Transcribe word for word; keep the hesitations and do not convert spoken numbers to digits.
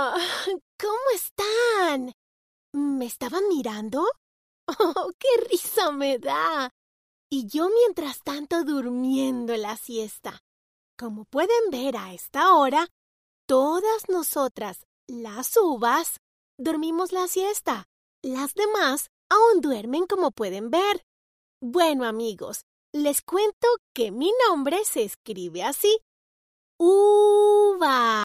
Hola, ¿cómo están? ¿Me estaban mirando? ¡Oh, qué risa me da! Y yo mientras tanto durmiendo la siesta. Como pueden ver a esta hora, todas nosotras, las uvas, dormimos la siesta. Las demás aún duermen como pueden ver. Bueno, amigos, les cuento que mi nombre se escribe así. Uva.